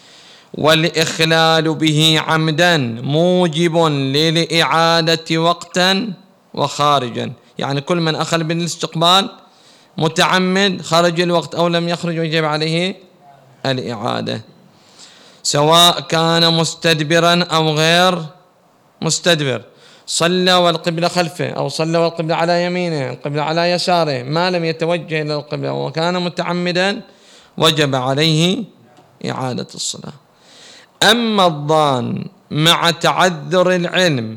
Speaker 1: والإخلال به عمدا موجب للإعادة وقتا وخارجا. يعني كل من أخل بالاستقبال متعمد خرج الوقت أو لم يخرج ويجب عليه الإعادة، سواء كان مستدبرا أو غير مستدبر، صلى والقبلة خلفه أو صلى والقبلة على يمينه القبلة على يساره، ما لم يتوجه إلى القبلة وكان متعمدا وجب عليه إعادة الصلاة. أما الظان مع تعذر العلم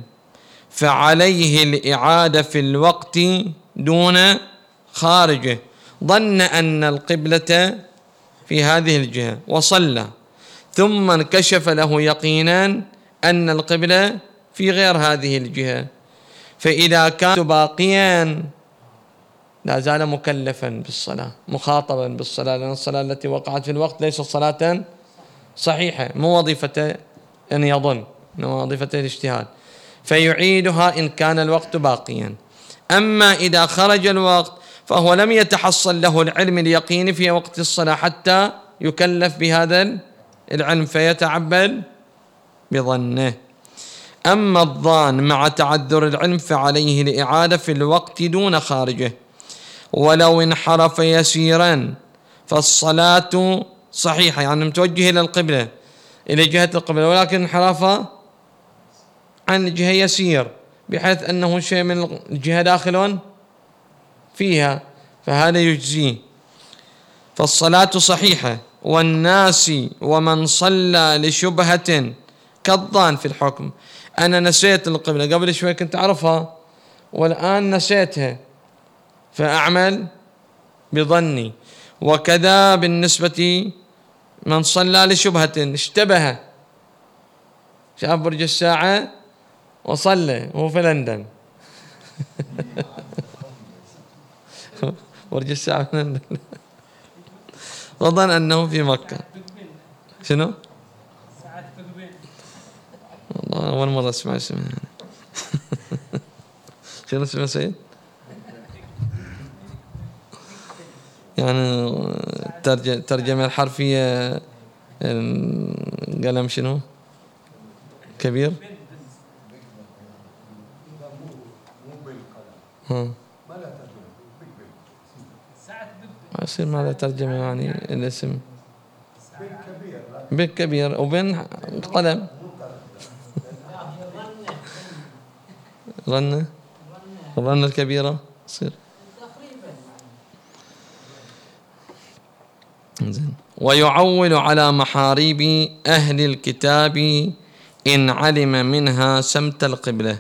Speaker 1: فعليه الإعادة في الوقت دون خارجه، ظن أن القبلة في هذه الجهة وصلى ثم انكشف له يقينا أن القبلة في غير هذه الجهة، فإذا كان باقيا لا زال مكلفا بالصلاة مخاطبا بالصلاة، لأن الصلاة التي وقعت في الوقت ليست صلاة صحيحة، مو وظيفة أن يظن، مو وظيفة الاجتهاد، فيعيدها إن كان الوقت باقيا. أما إذا خرج الوقت فهو لم يتحصل له العلم اليقيني في وقت الصلاة حتى يكلف بهذا العلم فيتعبد بظنه. أما الظان مع تعذر العلم فعليه الإعادة في الوقت دون خارجه، ولو انحرف يسيرا فالصلاة صحيحة، يعني متوجه إلى القبلة إلى جهة القبلة، ولكن انحرافه عن الجهة يسير بحيث أنه شيء من الجهة داخل فيها، فهذا يجزيه، فالصلاة صحيحة. والناس ومن صلى لشبهة كالظان في الحكم، أنا نسيت القبلة قبل شوي كنت أعرفها والآن نسيتها فأعمل بظني، وكذا بالنسبة من صلى لشبهة اشتبه، شاف برج الساعة وصلى وهو في لندن برج الساعة في لندن وظن أنه في مكة. شنو؟ والله أول مرة أسمع اسمه شنو اسمه سيد؟ يعني ترجمة الحرفية قلم شنو؟ كبير؟ ها ما يصير ماذا ترجمة يعني الاسم بن كبير وبن قلم رنة الرنة الكبيرة تصير زين. ويعول على محاريب أهل الكتاب إن علم منها سمت القبلة،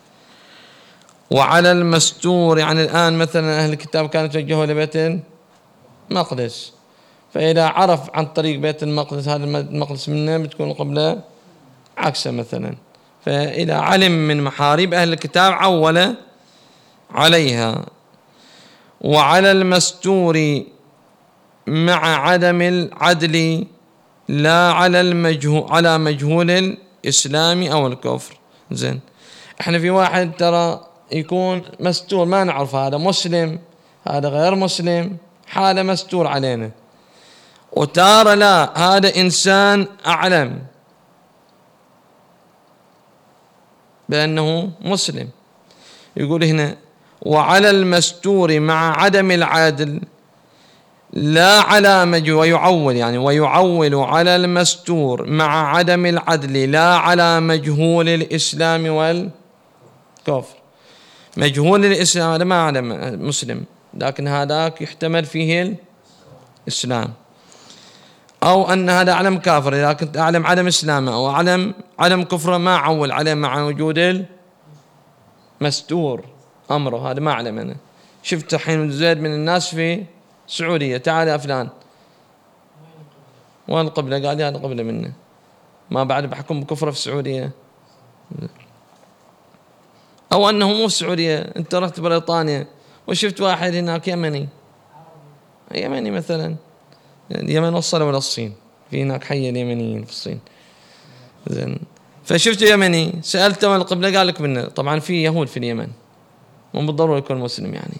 Speaker 1: وعلى المستور، يعني الآن مثلا أهل الكتاب كانوا يتوجهوا لبيت المقدس، فإذا عرف عن طريق بيت المقدس هذا المقدس منه بتكون القبلة عكسه مثلا، فإذا علم من محاريب أهل الكتاب عول عليها. وعلى المستور مع عدم العدل لا على المجهول على مجهول الإسلام أو الكفر. زين، احنا في واحد ترى يكون مستور ما نعرف هذا مسلم هذا غير مسلم، حاله مستور علينا، وتارى لا هذا إنسان أعلم بأنه مسلم. يقول هنا وعلى المستور مع عدم العدل لا على مجهول، ويعول يعني ويعول على المستور مع عدم العدل لا على مجهول الإسلام والكفر. مجهول الإسلام هذا ما علم مسلم، لكن هذاك يحتمل فيه الإسلام، أو أن هذا علم كافر إذا كنت أعلم عدم إسلامه أو علم علم كفره ما عول عليه مع وجود المستور أمره، هذا ما أعلم. أنا شفت حين زيد من الناس في السعودية تعال يا فلان وين القبلة؟ قال لي هذا قبلة منه، ما بعد بحكم بكفره في السعودية. أو أنه مو في السعودية، أنت رحت بريطانيا وشفت واحد هناك يمني يمني مثلا، اليمن وصلوا إلى الصين في هناك حي اليمنيين في الصين. زين، فشفت يمني سألته وين القبلة قال لك منه. طبعا في يهود في اليمن، مو بالضرورة يكون مسلم يعني.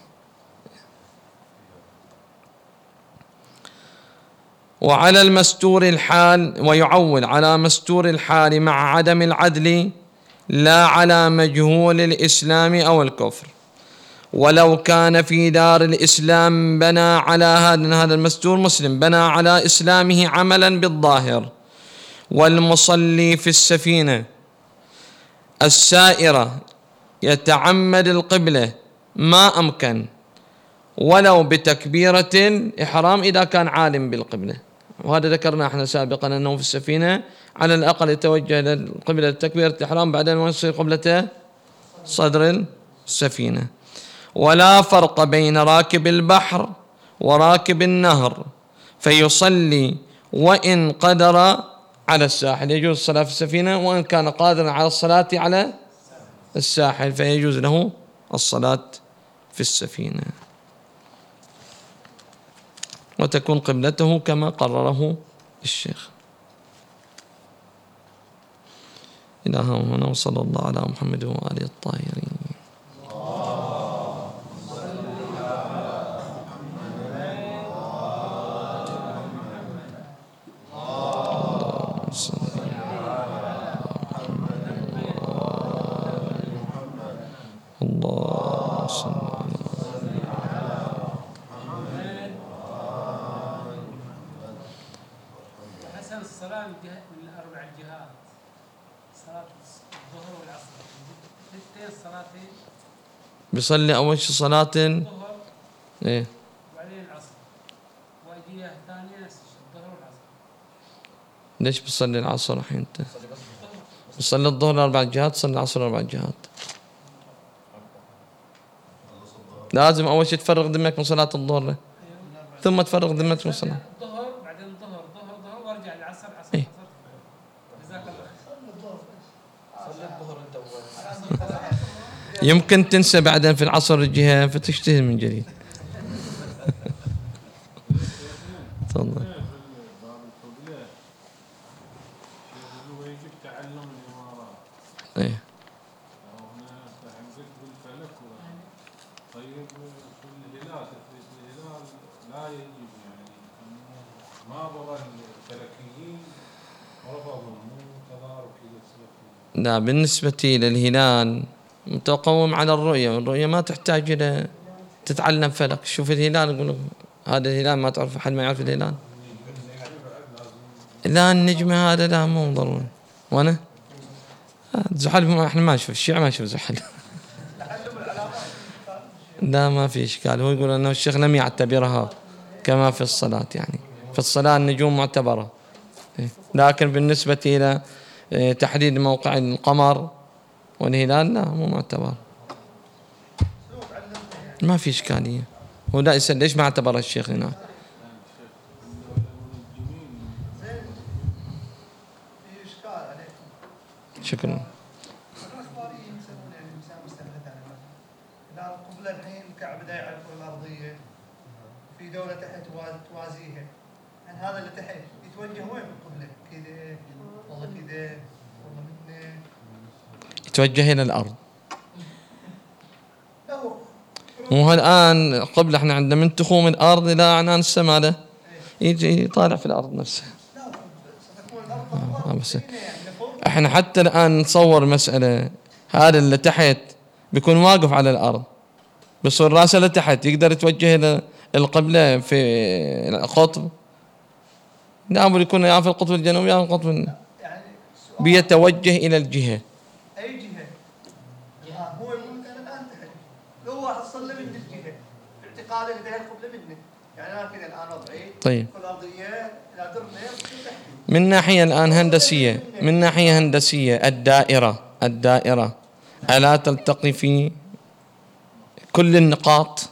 Speaker 1: وعلى المستور الحال، ويعول على مستور الحال مع عدم العدل لا على مجهول الإسلام أو الكفر. ولو كان في دار الإسلام بنى على هذا هذا المستور مسلم، بنى على إسلامه عملا بالظاهر. والمصلي في السفينة السائرة يتعمد القبلة ما أمكن ولو بتكبيرة الإحرام إذا كان عالم بالقبلة. وهذا ذكرنا احنا سابقا أنه في السفينة على الأقل يتوجه للقبلة تكبيرة الإحرام، بعدين يصير قبلته صدر السفينة. ولا فرق بين راكب البحر وراكب النهر، فيصلي وإن قدر على الساحل. يجوز الصلاة في السفينة وإن كان قادرا على الصلاة على الساحل، فيجوز له الصلاة في السفينة، وتكون قبلته كما قرره الشيخ. إلى هنا، وصلى الله على محمد وآله الطاهرين. الله صل
Speaker 5: حسن الصلاة من الأربع الجهات، صلاة الظهر والعصر، اثنتين صلاتين.
Speaker 1: بيصلي أول شيء صلاة
Speaker 5: الظهر
Speaker 1: إيه
Speaker 5: وبعدين العصر، وجهة ثانية الظهر والعصر.
Speaker 1: ليش بتصلي العصر الحين أنت؟ بتصلي الظهر أربع جهات، تصلي العصر أربع جهات. لازم أول شيء تفرغ دمك من صلاة الظهر، ثم تفرغ دمك من صلاة
Speaker 5: الظهر، بعدين الظهر ظهر ظهر وارجع للعصر عصر
Speaker 1: إيه؟
Speaker 5: عصر. جزاك الله خير.
Speaker 3: صلي الظهر انت اول.
Speaker 1: يمكن تنسى بعدين في العصر الجهة فتجتهد من جديد. تفضل. ايه
Speaker 6: طيب في الهلال تثبيت الهلال لا يجب يعني ما بغى الفلكيين رفضوا مو تضارب كذا.
Speaker 1: لا، بالنسبة للهلال متقوم على الرؤية، الرؤية ما تحتاج إلى تتعلم فلك. شوف الهلال يقول هذا الهلال ما تعرف، حد ما يعرف الهلال. لا النجمة هذا لا مو ضروري. وأنا زحل ما احنا ما نشوف الشيعة ما نشوف زحل. لا ما في إشكال. هو يقول أنه الشيخ لم يعتبرها كما في الصلاة، يعني في الصلاة النجوم معتبرة، لكن بالنسبة إلى تحديد موقع القمر والهلال لا مو معتبر، ما في إشكالية. هو لا يسأل ليش ما اعتبر الشيخ هناك. شكرا.
Speaker 4: القبلة الحين الكعبة دا يعرفوا الأرضية، في دولة تحت توازيها، يعني هذا اللي تحت يتوجه وين بالقبلة؟ كذا والله كذا والله منه
Speaker 1: يتوجه إلى الأرض. مو الآن قبل احنا عندنا من تخوم الأرض إلى عنان السماء له يجي يطالع في الأرض نفسها. آه بس احنا حتى الآن نتصور مسألة هذا اللي تحت بيكون واقف على الأرض، بصير راسه لتحت يقدر يتوجه إلى القبلة في القطب. نعم يكون يا في القطب الجنوبي يا في القطب، بيتوجه إلى الجهة.
Speaker 4: أي جهة؟ هو يقول أنا الآن تحت، لو واحد صلى من الجهة باعتقاده إن القبلة منه، يعني أنا كذا الآن وضعي
Speaker 1: طيب
Speaker 4: كل أرضية إلى درني.
Speaker 1: من ناحية الآن هندسية، من ناحية هندسية الدائرة الدائرة ألا تلتقي في كل النقاط؟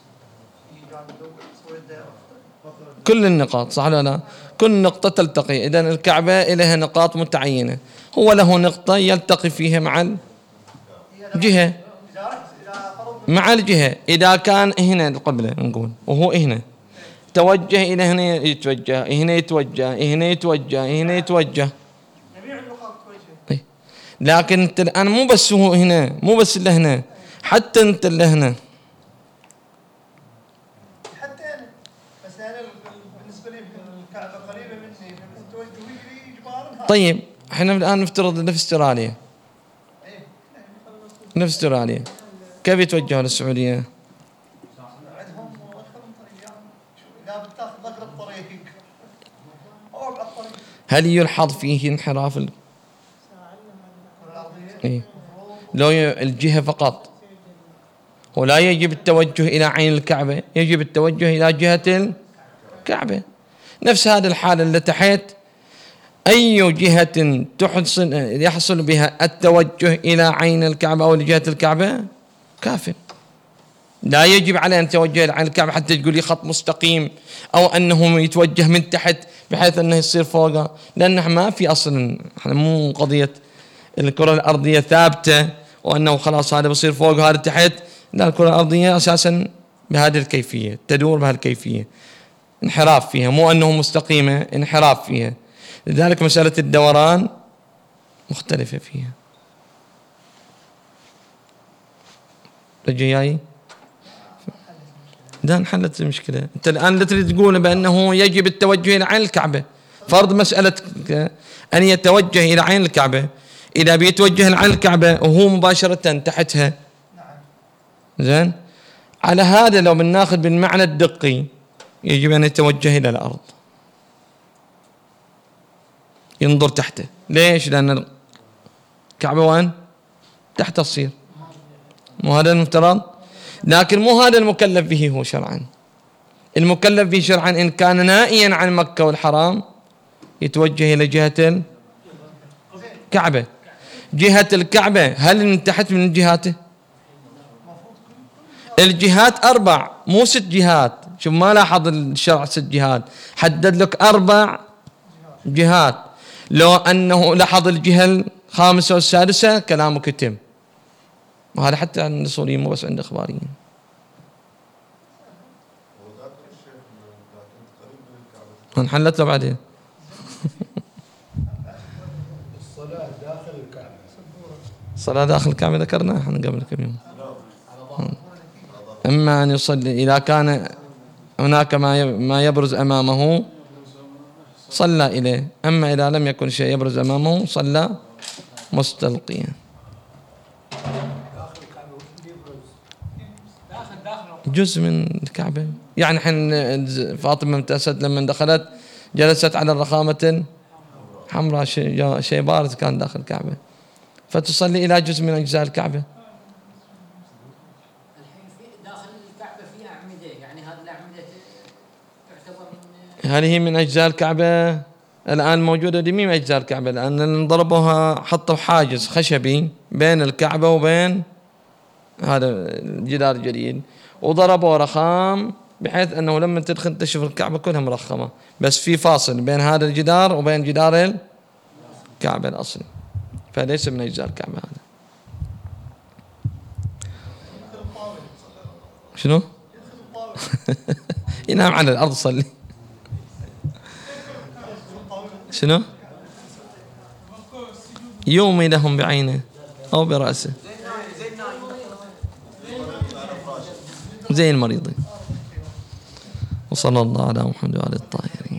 Speaker 1: كل النقاط صح ولا لا؟ كل نقطة تلتقي. إذن الكعبة لها نقاط متعينة، هو له نقطة يلتقي فيها مع الجهة، مع الجهة. إذا كان هنا القبلة نقول وهو هنا توجه إلى هنا يتوجه، هنا يتوجه، هنا يتوجه، هنا يتوجه.
Speaker 4: جميع النقاط توجه.
Speaker 1: إيه. لكن انت الآن مو بس هو هنا، مو بس اللي هنا، حتى انت اللي هنا.
Speaker 4: حتى انا بس انا بالنسبه لي الكعبه قريبه مني فالتوجه يجري اجبارا.
Speaker 1: طيب احنا الآن نفترض انه في استراليا.
Speaker 4: ايه
Speaker 1: نفس استراليا. كيف يتوجهوا للسعودية؟
Speaker 4: عندهم اكثر من طريق، اذا بتاخذ اقرب طريق او ابعد طريق.
Speaker 1: هل يلحظ فيه انحراف ال...
Speaker 4: الارضيه
Speaker 1: إيه؟ لو ي- الجهة فقط، ولا يجب التوجه إلى عين الكعبة، يجب التوجه إلى جهة الكعبة. نفس هذه الحالة اللي تحت، أي جهة تحصل يحصل بها التوجه إلى عين الكعبة أو لجهة الكعبة كافٍ. لا يجب عليه أن يتوجه إلى عين الكعبة حتى تقول لي خط مستقيم، أو أنه يتوجه من تحت بحيث أنه يصير فوقه، لأنه ما في أصلا، احنا مو قضية الكرة الأرضية ثابتة وأنه خلاص هذا بصير فوق وهذا تحت. لا، الكرة الأرضية أساسا بهذه الكيفية، تدور بهذه الكيفية، انحراف فيها، مو أنه مستقيمة، انحراف فيها. لذلك مسألة الدوران مختلفة فيها. رجع جاي؟ ده انحلت المشكلة. أنت الآن لا تريد تقول بأنه يجب التوجه إلى عين الكعبة. فرض مسألة أن يتوجه إلى عين الكعبة، إذا بيتوجه إلى عين الكعبة وهو مباشرة تحتها، زين، على هذا لو بناخذ بالمعنى الدقي يجب أن يتوجه إلى الأرض، ينظر تحته. ليش؟ لأن الكعبة وين؟ تحت تصير، مو هذا المفترض؟ لكن مو هذا المكلف به هو شرعا. المكلف به شرعا إن كان نائيا عن مكة والحرام يتوجه إلى جهة الكعبة. جهة الكعبة هل انتحت من جهاته؟ الجهات أربع مو ست جهات. شوف، ما لاحظ الشرع ست جهات، حدد لك أربع جهات. لو أنه لاحظ الجهة الخامسة والسادسة كلامك يتم. وهذا حتى عند الأصوليين مو بس عند الإخباريين. انحلت له بعدين.
Speaker 7: الصلاة داخل الكعبة.
Speaker 1: الصلاة داخل الكعبة ذكرناها احنا قبل كم يوم. إما أن يصلي إذا كان هناك ما ما يبرز أمامه صلى إليه، أما إذا لم يكن شيء يبرز أمامه صلى مستلقيا. جزء من الكعبة. يعني حين فاطمة بنت أسد لما دخلت جلست على الرخامة حمراء، شيء بارز كان داخل الكعبة، فتصلي إلى جزء من أجزاء الكعبة.
Speaker 2: الحين في داخل الكعبة في أعمدة، يعني هذه الأعمدة تعتبر من
Speaker 1: هذه من أجزاء الكعبة الآن موجودة. دي من أجزاء الكعبة لأن ضربوها، حطوا حاجز خشبي بين الكعبة وبين هذا الجدار الجديد، وضربوا رخام بحيث أنه لما تدخل تشوف الكعبة كلها مرخمة، بس في فاصل بين هذا الجدار وبين جدار الكعبة الأصلي، فليس من أجزاء الكعبة هذا. شنو؟ ينام على الأرض صلي. شنو؟ يومي لهم بعينه أو برأسه زي المريضين. وصلى الله على محمد وعلى الطاهرين.